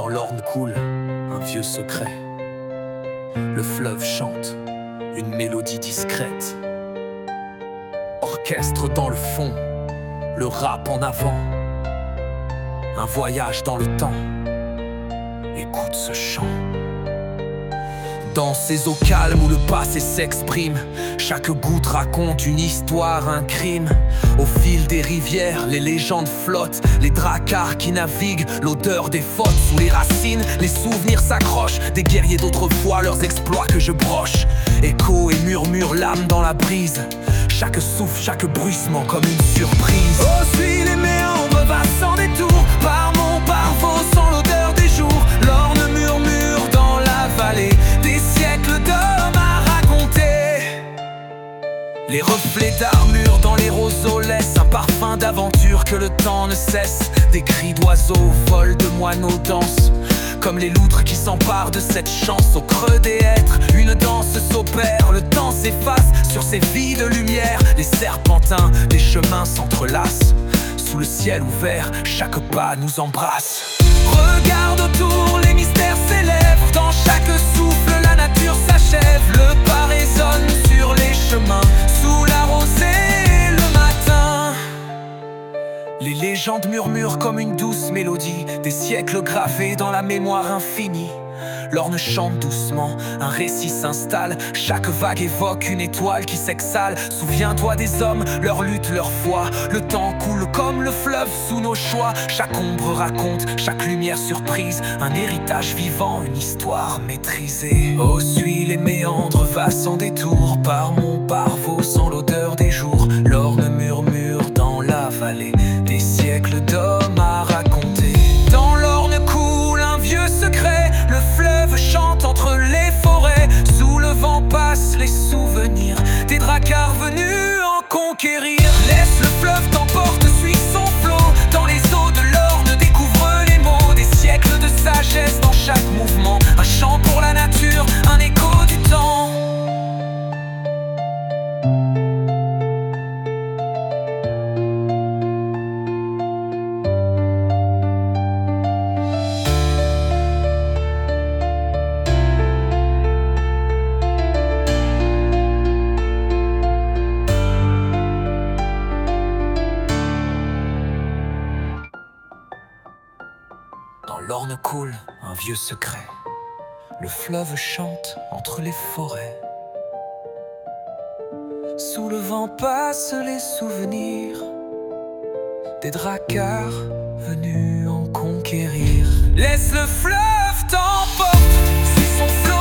Dans l'orne coule un vieux secret. Le fleuve chante une mélodie discrète. Orchestre dans le fond, le rap en avant. Un voyage dans le temps. Écoute ce chant. Dans ces eaux calmes où le passé s'exprime, chaque goutte raconte une histoire, un crime. Au fil des rivières, les légendes flottent, les dracars qui naviguent, l'odeur des fautes. Sous les racines, les souvenirs s'accrochent, des guerriers d'autrefois, leurs exploits que je broche. Écho et murmure, l'âme dans la brise, chaque souffle, chaque bruissement comme une surprise. Oh, suis les méandres, va sans détour, par mon parvaux sans l'odeur des jours. L'orne murmure dans la vallée, des siècles d'hommes à raconter. Les reflets d'armure dans les roseaux laissent un parfum d'aventure que le temps ne cesse. Des cris d'oiseaux, vols de moineaux dansent comme les loutres qui s'emparent de cette chance. Au creux des hêtres, une danse s'opère, le temps s'efface sur ces vies de lumière. Les serpentins des chemins s'entrelacent, sous le ciel ouvert, chaque pas nous embrasse. Regarde autour, les mystères s'élèvent, dans chaque souffle la nature s'achève. Le pas résonne sur les chemins, sous la rosée le matin. Les légendes murmurent comme une douce mélodie, des siècles gravés dans la mémoire infinie. L'orne chante doucement, un récit s'installe, chaque vague évoque une étoile qui s'exhale. Souviens-toi des hommes, leur lutte, leur foi. Le temps coule comme le fleuve sous nos choix. Chaque ombre raconte, chaque lumière surprise, un héritage vivant, une histoire maîtrisée. Oh, suis les méandres, va sans détour, par mon parvaux sans l'odeur des jours. L'orne murmure dans la vallée, des siècles d'hommes à raconter. Dans l'orne coule un vieux secret, le fleuve chante entre les forêts. Sous le vent passent les souvenirs des dracars venus en conquérir. Laisse le fleuve t'emporte, suis son flot. Dans les eaux de l'orne découvre les mots, des siècles de sagesse dans chaque mouvement. Un chant pour la nature, un écho du temps. Dans l'orne coule un vieux secret. Le fleuve chante entre les forêts. Sous le vent passent les souvenirs des dracars venus en conquérir. Laisse le fleuve t'emporte, suis son flot.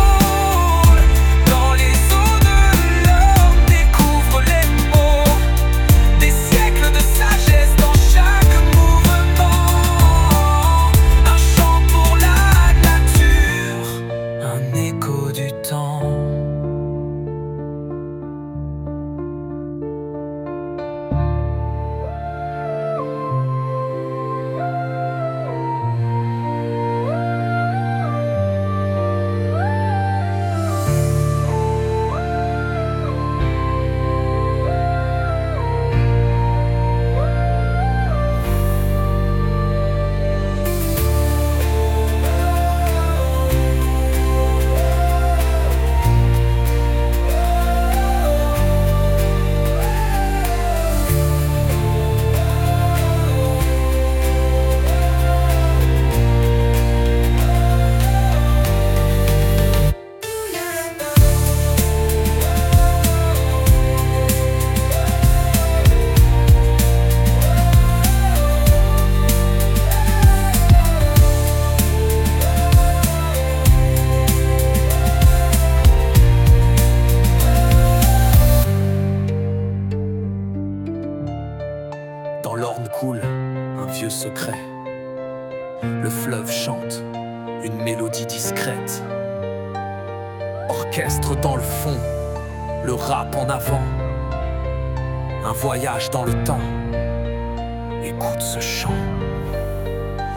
Dans les eaux de l'orne découvre les mots, des siècles de sagesse dans chaque mouvement. Un chant pour la nature, un écho du temps. Dans l'orne coule un vieux secret. Le fleuve chante une mélodie discrète. Orchestre dans le fond, le rap en avant. Un voyage dans le temps. Écoute ce chant.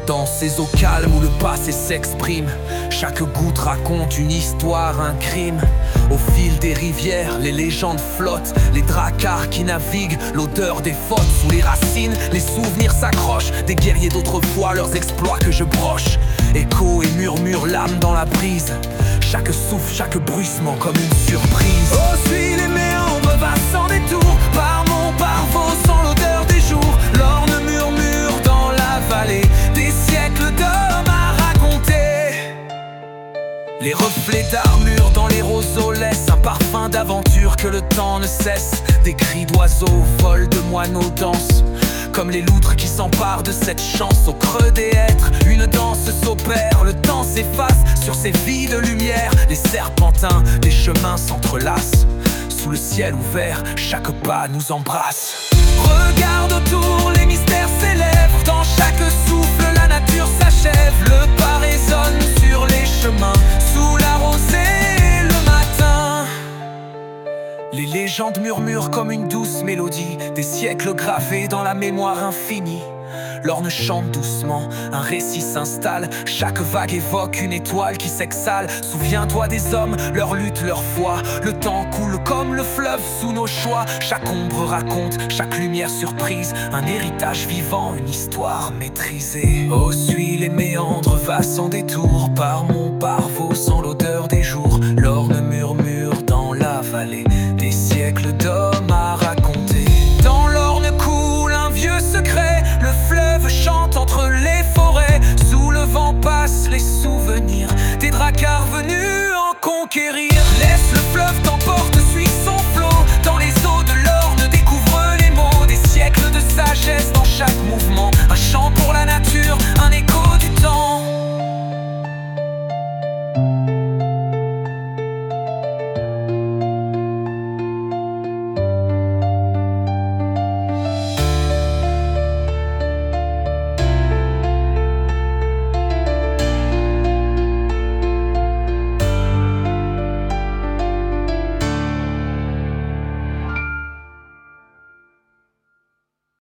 Dans ces eaux calmes où le passé s'exprime, chaque goutte raconte une histoire, un crime. Au fil des rivières, les légendes flottent, les dracars qui naviguent, l'odeur des fautes. Sous les racines, les souvenirs s'accrochent, des guerriers d'autrefois, leurs exploits que je broche. Écho et murmure, l'âme dans la brise, chaque souffle, chaque bruissement comme une surprise. Oh, suis les méandres, va sans détour, par mon parvaux sans l'odeur des jours. L'orne murmure dans la vallée, des siècles d'hommes à raconter. Les reflets d'armure dans les roseaux laissent un parfum d'aventure que le temps ne cesse. Des cris d'oiseaux, vols de moineaux dansent, comme les loutres qui s'emparent de cette chance. Au creux des hêtres, une danse s'opère, le temps s'efface sur ces vies de lumière. Les serpentins des chemins s'entrelacent, sous le ciel ouvert, chaque pas nous embrasse. Regarde autour, les mystères s'élèvent, dans chaque souffle la nature s'achève. Le pas résonne sur les chemins, sous la rosée le matin. Les légendes murmurent comme une douce mélodie, des siècles gravés dans la mémoire infinie. L'orne chante doucement, un récit s'installe, chaque vague évoque une étoile qui s'exhale. Souviens-toi des hommes, leur lutte, leur foi. Le temps coule comme le fleuve sous nos choix. Chaque ombre raconte, chaque lumière surprise, un héritage vivant, une histoire maîtrisée. Oh, suis les méandres, va sans détour, par mon parvaux sans l'odeur des jours.